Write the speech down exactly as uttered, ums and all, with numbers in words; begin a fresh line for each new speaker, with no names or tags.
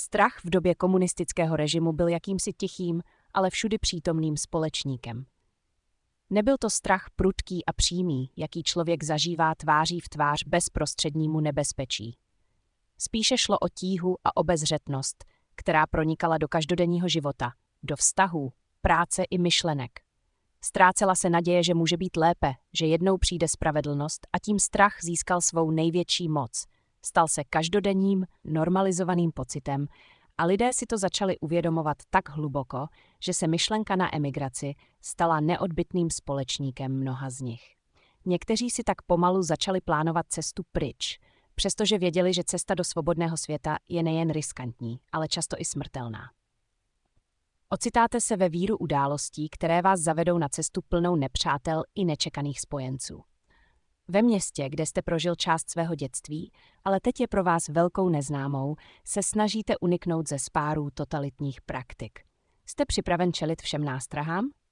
Strach v době komunistického režimu byl jakýmsi tichým, ale všudy přítomným společníkem. Nebyl to strach prudký a přímý, jaký člověk zažívá tváří v tvář bezprostřednímu nebezpečí. Spíše šlo o tíhu a obezřetnost, která pronikala do každodenního života, do vztahů, práce i myšlenek. Ztrácela se naděje, že může být lépe, že jednou přijde spravedlnost a tím strach získal svou největší moc. Stal se každodenním, normalizovaným pocitem a lidé si to začali uvědomovat tak hluboko, že se myšlenka na emigraci stala neodbytným společníkem mnoha z nich. Někteří si tak pomalu začali plánovat cestu pryč, přestože věděli, že cesta do svobodného světa je nejen riskantní, ale často i smrtelná. Ocitáte se ve víru událostí, které vás zavedou na cestu plnou nepřátel i nečekaných spojenců. Ve městě, kde jste prožil část svého dětství, ale teď je pro vás velkou neznámou, se snažíte uniknout ze spárů totalitních praktik. Jste připraven čelit všem nástrahám?